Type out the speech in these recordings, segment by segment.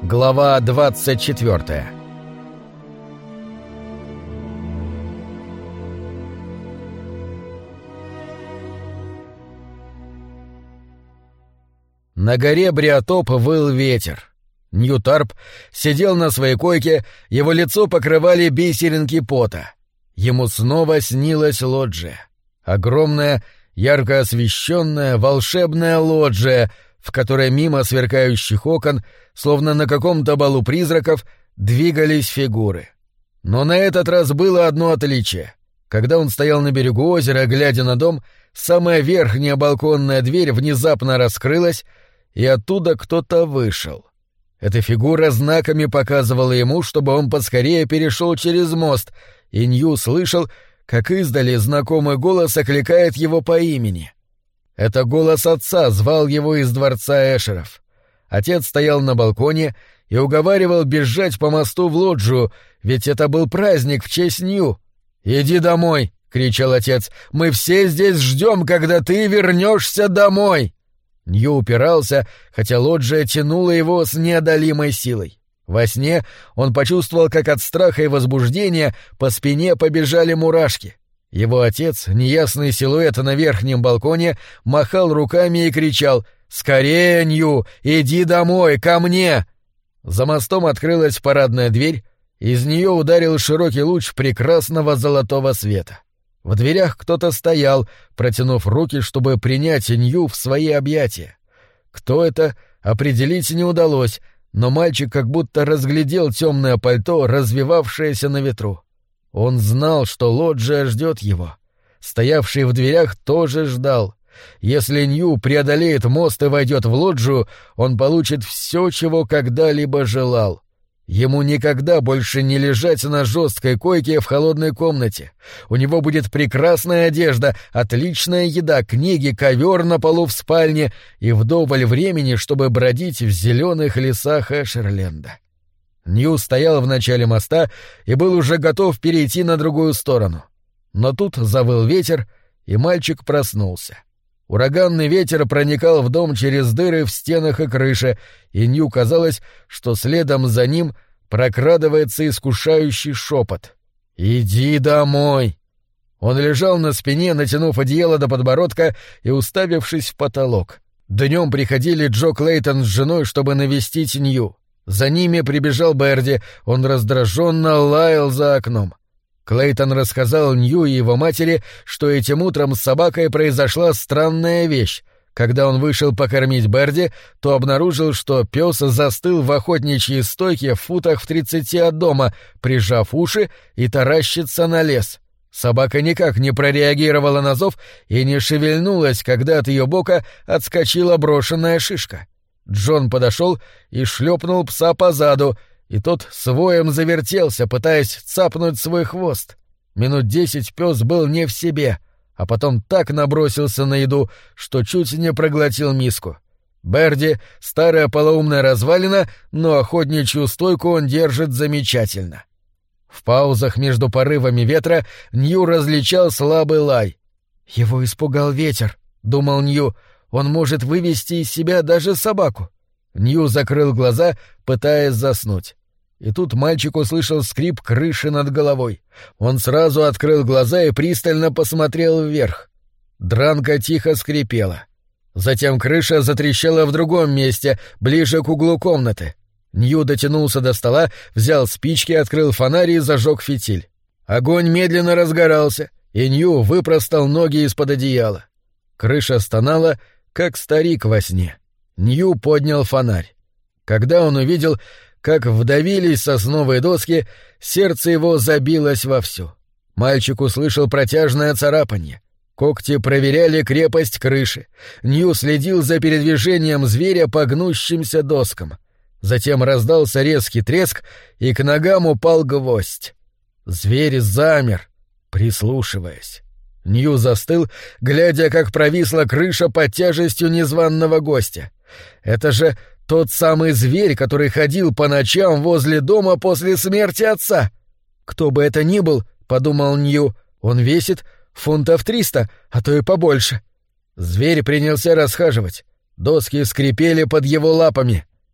Глава 24. На горе Бриотоп выл ветер. Ньютарп сидел на своей койке, его лицо покрывали бисеринки пота. Ему снова снилась лоджия. Огромная, ярко освещенная, волшебная лоджия, в которой мимо сверкающих окон, словно на каком-то балу призраков, двигались фигуры. Но на этот раз было одно отличие. Когда он стоял на берегу озера, глядя на дом, самая верхняя балконная дверь внезапно раскрылась, и оттуда кто-то вышел. Эта фигура знаками показывала ему, чтобы он поскорее перешел через мост, и Нью слышал, как издали знакомый голос окликает его по имени. Это голос отца звал его из дворца Эшеров. Отец стоял на балконе и уговаривал бежать по мосту в лоджию, ведь это был праздник в честь Нью. «Иди домой!» — кричал отец. «Мы все здесь ждем, когда ты вернешься домой!» Нью упирался, хотя лоджия тянула его с неодолимой силой. Во сне он почувствовал, как от страха и возбуждения по спине побежали мурашки. Его отец, неясный силуэт на верхнем балконе, махал руками и кричал: «Скорее, Нью, иди домой, ко мне!» За мостом открылась парадная дверь, из нее ударил широкий луч прекрасного золотого света. В дверях кто-то стоял, протянув руки, чтобы принять Нью в свои объятия. Кто это, определить не удалось, но мальчик как будто разглядел темное пальто, развевавшееся на ветру. Он знал, что лоджия ждет его. Стоявший в дверях тоже ждал. Если Нью преодолеет мост и войдет в лоджию, он получит все, чего когда-либо желал. Ему никогда больше не лежать на жесткой койке в холодной комнате. У него будет прекрасная одежда, отличная еда, книги, ковер на полу в спальне и вдоволь времени, чтобы бродить в зеленых лесах Эшерленда. Нью стоял в начале моста и был уже готов перейти на другую сторону. Но тут завыл ветер, и мальчик проснулся. Ураганный ветер проникал в дом через дыры в стенах и крыше, и Нью казалось, что следом за ним прокрадывается искушающий шепот. «Иди домой!» Он лежал на спине, натянув одеяло до подбородка и уставившись в потолок. Днем приходили Джо Клейтон с женой, чтобы навестить Нью. За ними прибежал Берди, он раздраженно лаял за окном. Клейтон рассказал Нью и его матери, что этим утром с собакой произошла странная вещь. Когда он вышел покормить Берди, то обнаружил, что пес застыл в охотничьей стойке в футах в 30 от дома, прижав уши и таращится на лес. Собака никак не прореагировала на зов и не шевельнулась, когда от ее бока отскочила брошенная шишка. Джон подошел и шлепнул пса по заду, и тот с воем завертелся, пытаясь цапнуть свой хвост. Минут 10 пес был не в себе, а потом так набросился на еду, что чуть не проглотил миску. Берди — старая полоумная развалина, но охотничью стойку он держит замечательно. В паузах между порывами ветра Нью различал слабый лай. «Его испугал ветер», — думал Нью, — «он может вывести из себя даже собаку». Нью закрыл глаза, пытаясь заснуть. И тут мальчик услышал скрип крыши над головой. Он сразу открыл глаза и пристально посмотрел вверх. Дранка тихо скрипела. Затем крыша затрещала в другом месте, ближе к углу комнаты. Нью дотянулся до стола, взял спички, открыл фонарь и зажег фитиль. Огонь медленно разгорался, и Нью выпростал ноги из-под одеяла. Крыша стонала, как старик во сне. Нью поднял фонарь. Когда он увидел, как вдавились сосновые доски, сердце его забилось вовсю. Мальчик услышал протяжное царапанье. Когти проверяли крепость крыши. Нью следил за передвижением зверя по гнущимся доскам. Затем раздался резкий треск, и к ногам упал гвоздь. Зверь замер, прислушиваясь. Нью застыл, глядя, как провисла крыша под тяжестью незваного гостя. Это же тот самый зверь, который ходил по ночам возле дома после смерти отца. Кто бы это ни был, — подумал Нью, — он весит фунтов 300, а то и побольше. Зверь принялся расхаживать. Доски скрипели под его лапами.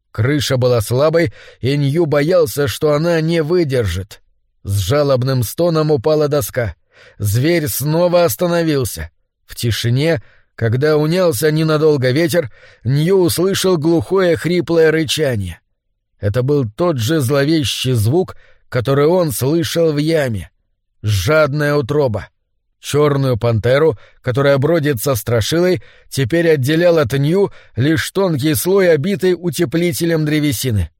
Крыша была слабой, и Нью боялся, что она не выдержит. С жалобным стоном упала доска. Зверь снова остановился. В тишине, когда унялся ненадолго ветер, Нью услышал глухое хриплое рычание. Это был тот же зловещий звук, который он слышал в яме. Жадная утроба. Черную пантеру, которая бродит со страшилой, теперь отделял от Нью лишь тонкий слой, обитый утеплителем древесины.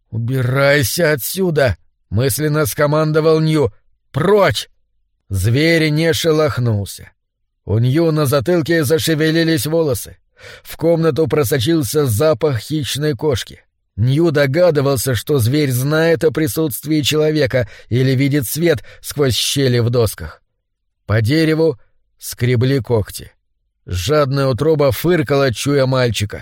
«Убирайся отсюда!» — мысленно скомандовал Нью. «Прочь!» Зверь не шелохнулся. У Нью на затылке зашевелились волосы. В комнату просочился запах хищной кошки. Нью догадывался, что зверь знает о присутствии человека или видит свет сквозь щели в досках. По дереву скребли когти. Жадная утроба фыркала, чуя мальчика.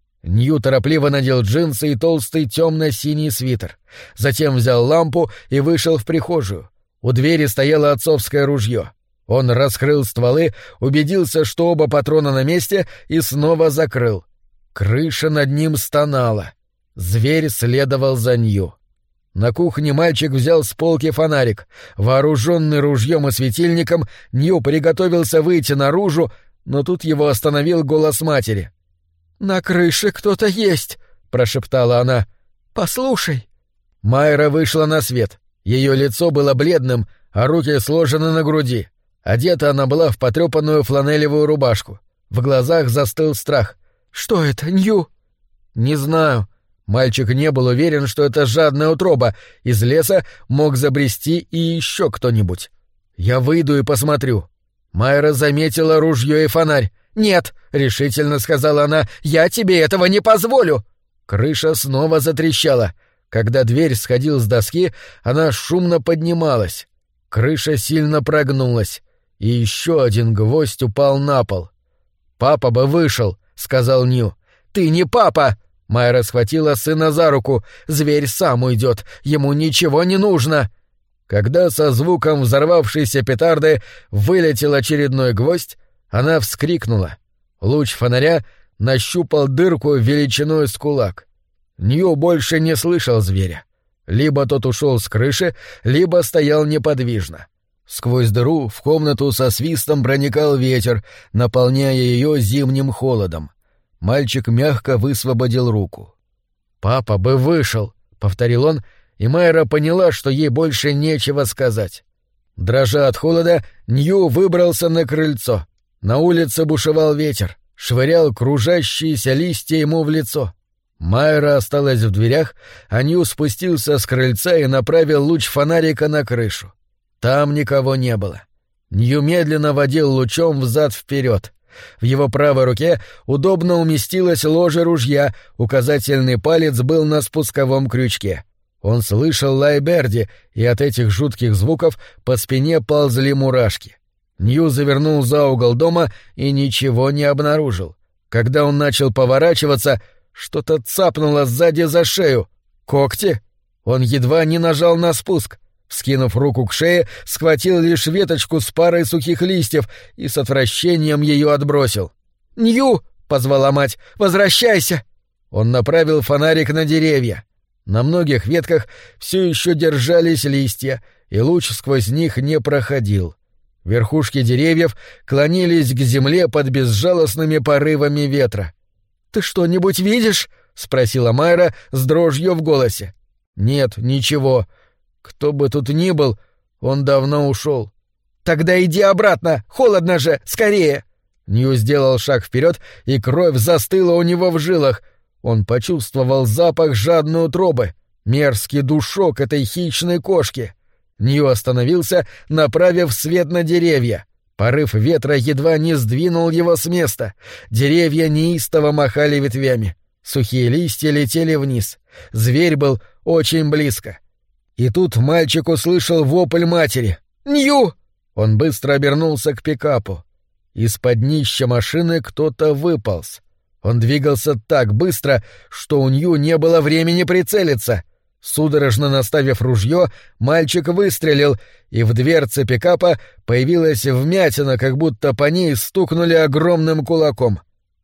Нью торопливо надел джинсы и толстый темно-синий свитер. Затем взял лампу и вышел в прихожую. У двери стояло отцовское ружье. Он раскрыл стволы, убедился, что оба патрона на месте, и снова закрыл. Крыша над ним стонала. Зверь следовал за Нью. На кухне мальчик взял с полки фонарик. Вооруженный ружьем и светильником, Нью приготовился выйти наружу, но тут его остановил голос матери. «На крыше кто-то есть», — прошептала она. «Послушай». Майра вышла на свет. Ее лицо было бледным, а руки сложены на груди. Одета она была в потрепанную фланелевую рубашку. В глазах застыл страх. «Что это, Нью?» «Не знаю». Мальчик не был уверен, что это жадная утроба. Из леса мог забрести и еще кто-нибудь. «Я выйду и посмотрю». Майра заметила ружье и фонарь. «Нет», — решительно сказала она, — «я тебе этого не позволю». Крыша снова затрещала. Когда дверь сходила с доски, она шумно поднималась. Крыша сильно прогнулась, и еще один гвоздь упал на пол. «Папа бы вышел», — сказал Нью. «Ты не папа!» Майра схватила сына за руку. «Зверь сам уйдет, ему ничего не нужно!» Когда со звуком взорвавшейся петарды вылетел очередной гвоздь, она вскрикнула. Луч фонаря нащупал дырку величиной с кулак. Нью больше не слышал зверя. Либо тот ушел с крыши, либо стоял неподвижно. Сквозь дыру в комнату со свистом проникал ветер, наполняя ее зимним холодом. Мальчик мягко высвободил руку. «Папа бы вышел», — повторил он, и Майра поняла, что ей больше нечего сказать. Дрожа от холода, Нью выбрался на крыльцо. На улице бушевал ветер, швырял кружащиеся листья ему в лицо. Майра осталась в дверях, а Нью спустился с крыльца и направил луч фонарика на крышу. Там никого не было. Нью медленно водил лучом взад-вперед. В его правой руке удобно уместилось ложе ружья, указательный палец был на спусковом крючке. Он слышал лай Берди, и от этих жутких звуков по спине ползли мурашки. Нью завернул за угол дома и ничего не обнаружил. Когда он начал поворачиваться, что-то цапнуло сзади за шею. Когти? Он едва не нажал на спуск. Вскинув руку к шее, схватил лишь веточку с парой сухих листьев и с отвращением ее отбросил. «Нью!» — позвала мать. «Возвращайся!» Он направил фонарик на деревья. На многих ветках все еще держались листья, и луч сквозь них не проходил. Верхушки деревьев клонились к земле под безжалостными порывами ветра. «Ты что-нибудь видишь?» — спросила Майра с дрожью в голосе. «Нет, ничего. Кто бы тут ни был, он давно ушел». «Тогда иди обратно, холодно же, скорее!» Нью сделал шаг вперед, и кровь застыла у него в жилах. Он почувствовал запах жадной утробы, мерзкий душок этой хищной кошки. Нью остановился, направив свет на деревья. Порыв ветра едва не сдвинул его с места. Деревья неистово махали ветвями. Сухие листья летели вниз. Зверь был очень близко. И тут мальчик услышал вопль матери. «Нью!» Он быстро обернулся к пикапу. Из-под днища машины кто-то выполз. Он двигался так быстро, что у Нью не было времени прицелиться. Судорожно наставив ружье, мальчик выстрелил, и в дверце пикапа появилась вмятина, как будто по ней стукнули огромным кулаком.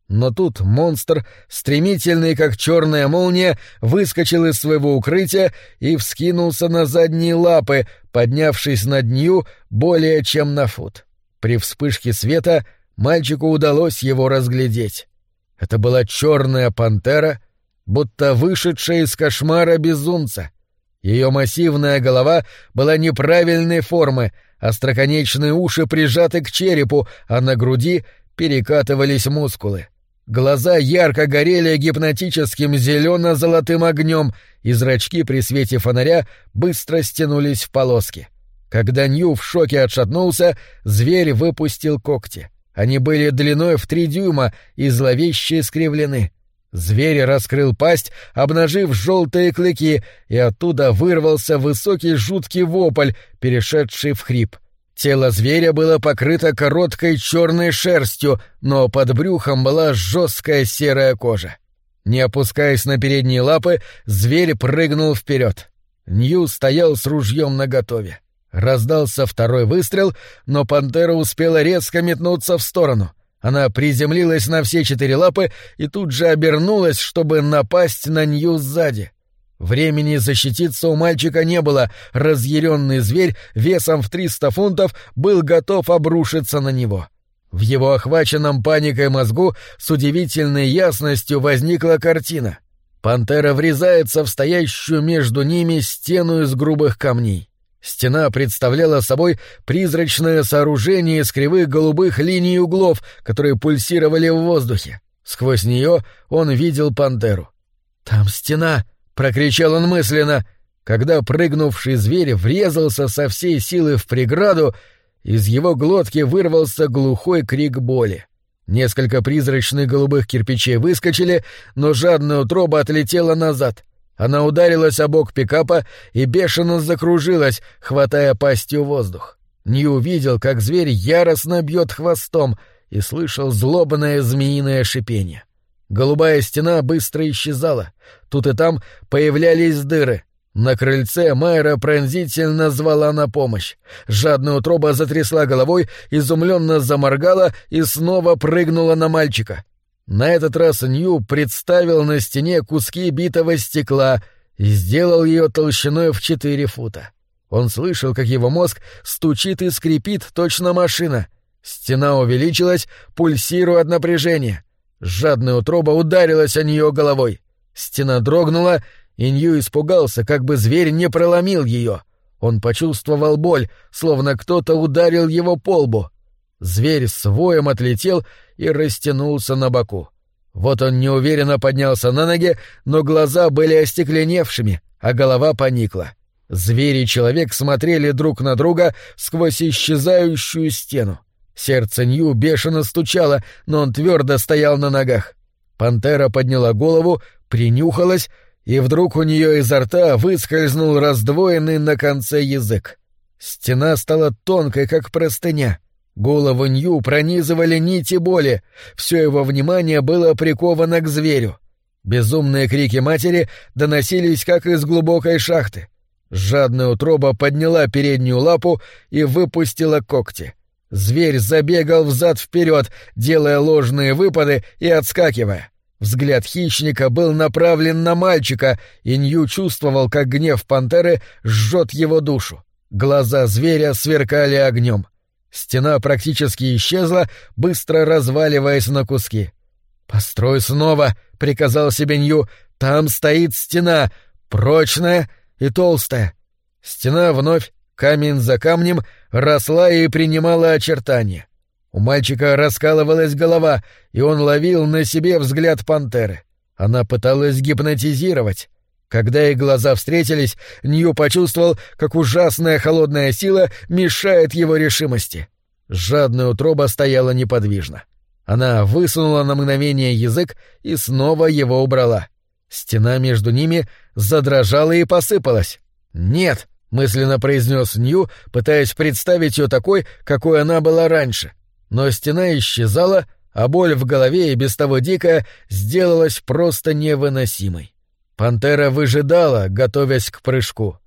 Но тут монстр, стремительный как черная молния, выскочил из своего укрытия и вскинулся на задние лапы, поднявшись над Нью более чем на фут. При вспышке света мальчику удалось его разглядеть. Это была черная пантера, будто вышедшая из кошмара безумца. Ее массивная голова была неправильной формы, остроконечные уши прижаты к черепу, а на груди перекатывались мускулы. Глаза ярко горели гипнотическим зелено-золотым огнем, и зрачки при свете фонаря быстро стянулись в полоски. Когда Нью в шоке отшатнулся, зверь выпустил когти. Они были длиной в 3 дюйма и зловеще искривлены. Зверь раскрыл пасть, обнажив желтые клыки, и оттуда вырвался высокий жуткий вопль, перешедший в хрип. Тело зверя было покрыто короткой черной шерстью, но под брюхом была жесткая серая кожа. Не опускаясь на передние лапы, зверь прыгнул вперед. Нью стоял с ружьем наготове. Раздался второй выстрел, но пантера успела резко метнуться в сторону. Она приземлилась на все 4 лапы и тут же обернулась, чтобы напасть на Нью сзади. Времени защититься у мальчика не было, разъяренный зверь весом в 300 фунтов был готов обрушиться на него. В его охваченном паникой мозгу с удивительной ясностью возникла картина. Пантера врезается в стоящую между ними стену из грубых камней. Стена представляла собой призрачное сооружение из кривых голубых линий углов, которые пульсировали в воздухе. Сквозь нее он видел пантеру. «Там стена!» — прокричал он мысленно. Когда прыгнувший зверь врезался со всей силы в преграду, из его глотки вырвался глухой крик боли. Несколько призрачных голубых кирпичей выскочили, но жадная утроба отлетела назад. Она ударилась о бок пикапа и бешено закружилась, хватая пастью воздух. Нью увидел, как зверь яростно бьет хвостом, и слышал злобное змеиное шипение. Голубая стена быстро исчезала. Тут и там появлялись дыры. На крыльце Майра пронзительно звала на помощь. Жадная утроба затрясла головой, изумленно заморгала и снова прыгнула на мальчика. На этот раз Нью представил на стене куски битого стекла и сделал ее толщиной в 4 фута. Он слышал, как его мозг стучит и скрипит, точно машина. Стена увеличилась, пульсируя от напряжения. Жадная утроба ударилась о нее головой. Стена дрогнула, и Нью испугался, как бы зверь не проломил ее. Он почувствовал боль, словно кто-то ударил его по лбу. Зверь с воем отлетел и растянулся на боку. Вот он неуверенно поднялся на ноги, но глаза были остекленевшими, а голова поникла. Зверь и человек смотрели друг на друга сквозь исчезающую стену. Сердце Нью бешено стучало, но он твердо стоял на ногах. Пантера подняла голову, принюхалась, и вдруг у нее изо рта выскользнул раздвоенный на конце язык. Стена стала тонкой, как простыня. Голову Нью пронизывали нити боли, все его внимание было приковано к зверю. Безумные крики матери доносились, как из глубокой шахты. Жадная утроба подняла переднюю лапу и выпустила когти. Зверь забегал взад-вперед, делая ложные выпады и отскакивая. Взгляд хищника был направлен на мальчика, и Нью чувствовал, как гнев пантеры жжет его душу. Глаза зверя сверкали огнем. Стена практически исчезла, быстро разваливаясь на куски. «Построй снова», — приказал себе Нью, — «там стоит стена, прочная и толстая». Стена вновь, камень за камнем, росла и принимала очертания. У мальчика раскалывалась голова, и он ловил на себе взгляд пантеры. Она пыталась гипнотизировать. Когда их глаза встретились, Нью почувствовал, как ужасная холодная сила мешает его решимости. Жадная утроба стояла неподвижно. Она высунула на мгновение язык и снова его убрала. Стена между ними задрожала и посыпалась. «Нет», — мысленно произнес Нью, пытаясь представить ее такой, какой она была раньше. Но стена исчезала, а боль в голове, и без того дикая, сделалась просто невыносимой. Пантера выжидала, готовясь к прыжку.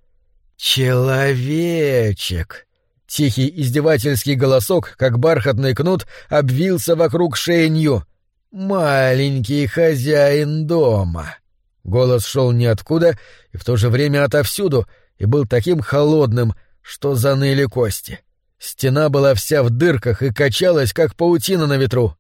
«Человечек!» Тихий издевательский голосок, как бархатный кнут, обвился вокруг шеи Нью. «Маленький хозяин дома». Голос шел ниоткуда и в то же время отовсюду, и был таким холодным, что заныли кости. Стена была вся в дырках и качалась, как паутина на ветру.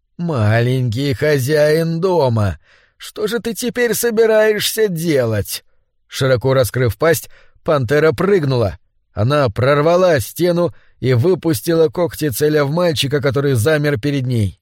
«Маленький хозяин дома, что же ты теперь собираешься делать?» Широко раскрыв пасть, пантера прыгнула. Она прорвала стену и выпустила когти, целя в мальчика, который замер перед ней.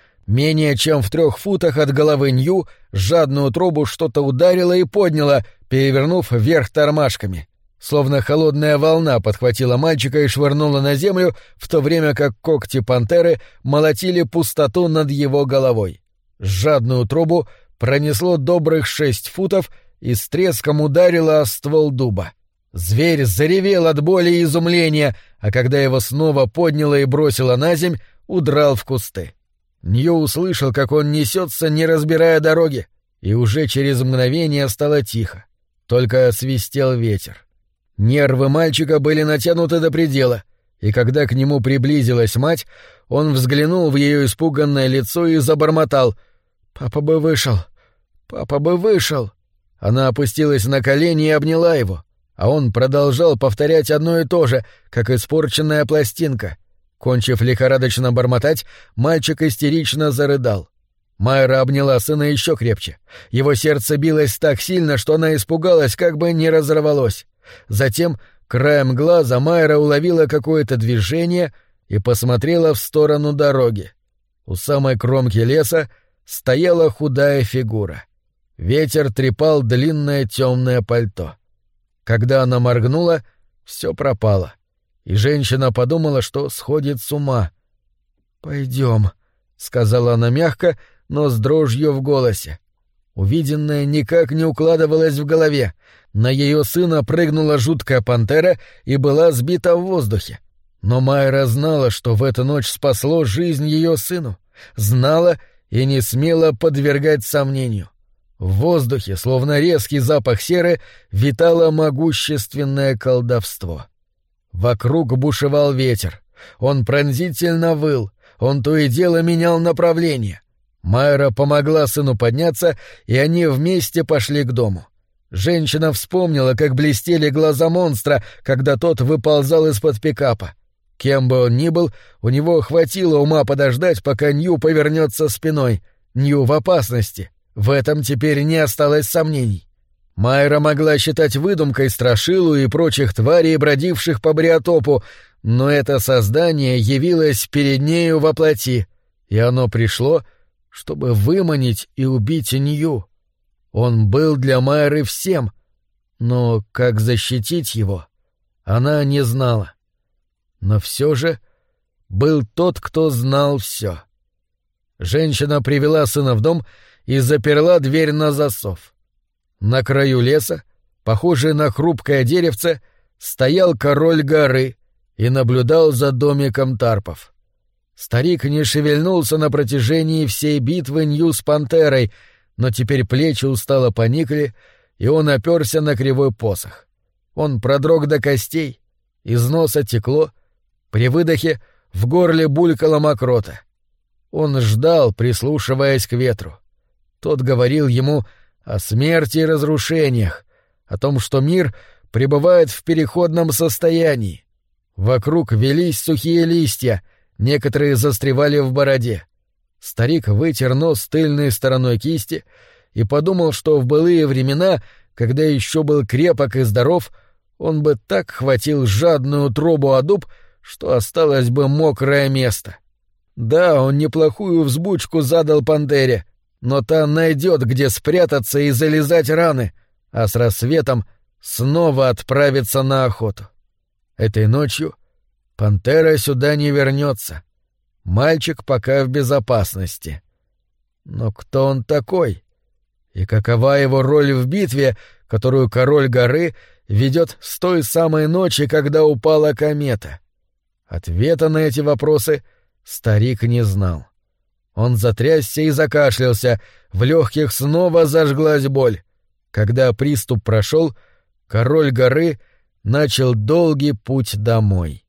Менее чем в 3 футах от головы Нью жадную трубу что-то ударило и подняло, перевернув вверх тормашками. Словно холодная волна подхватила мальчика и швырнула на землю, в то время как когти пантеры молотили пустоту над его головой. Жадную трубу пронесло добрых 6 футов и с треском ударило о ствол дуба. Зверь заревел от боли и изумления, а когда его снова подняло и бросило на земь, удрал в кусты. Нью услышал, как он несется, не разбирая дороги, и уже через мгновение стало тихо. Только свистел ветер. Нервы мальчика были натянуты до предела, и когда к нему приблизилась мать, он взглянул в ее испуганное лицо и забормотал: «Папа бы вышел! Папа бы вышел!» Она опустилась на колени и обняла его, а он продолжал повторять одно и то же, как испорченная пластинка. Кончив лихорадочно бормотать, мальчик истерично зарыдал. Майра обняла сына еще крепче. Его сердце билось так сильно, что она испугалась, как бы не разорвалось. Затем, краем глаза, Майра уловила какое-то движение и посмотрела в сторону дороги. У самой кромки леса стояла худая фигура. Ветер трепал длинное темное пальто. Когда она моргнула, все пропало, и женщина подумала, что сходит с ума. «Пойдем», — сказала она мягко, но с дрожью в голосе. Увиденное никак не укладывалось в голове. На ее сына прыгнула жуткая пантера и была сбита в воздухе. Но Майра знала, что в эту ночь спасло жизнь ее сыну. Знала и не смела подвергать сомнению. В воздухе, словно резкий запах серы, витало могущественное колдовство. Вокруг бушевал ветер. Он пронзительно выл, он то и дело менял направление. Майра помогла сыну подняться, и они вместе пошли к дому. Женщина вспомнила, как блестели глаза монстра, когда тот выползал из-под пикапа. Кем бы он ни был, у него хватило ума подождать, пока Нью повернется спиной. Нью в опасности. В этом теперь не осталось сомнений. Майра могла считать выдумкой страшилу и прочих тварей, бродивших по Бриотопу, но это создание явилось перед нею во плоти, и оно пришло, чтобы выманить и убить Нью. Он был для Майры всем, но как защитить его, она не знала. Но все же был тот, кто знал все. Женщина привела сына в дом и заперла дверь на засов. На краю леса, похожий на хрупкое деревце, стоял король горы и наблюдал за домиком тарпов. Старик не шевельнулся на протяжении всей битвы Нью с пантерой, но теперь плечи устало поникли, и он оперся на кривой посох. Он продрог до костей, из носа текло, при выдохе в горле булькала мокрота. Он ждал, прислушиваясь к ветру. Тот говорил ему о смерти и разрушениях, о том, что мир пребывает в переходном состоянии. Вокруг велись сухие листья, некоторые застревали в бороде. Старик вытер нос тыльной стороной кисти и подумал, что в былые времена, когда еще был крепок и здоров, он бы так хватил жадную трубу о дуб, что осталось бы мокрое место. Да, он неплохую взбучку задал пантере, но та найдет, где спрятаться и залезать раны, а с рассветом снова отправится на охоту. Этой ночью пантера сюда не вернется. Мальчик пока в безопасности. Но кто он такой? И какова его роль в битве, которую король горы ведет с той самой ночи, когда упала комета? Ответа на эти вопросы старик не знал. Он затрясся и закашлялся, в легких снова зажглась боль. Когда приступ прошел, король горы начал долгий путь домой.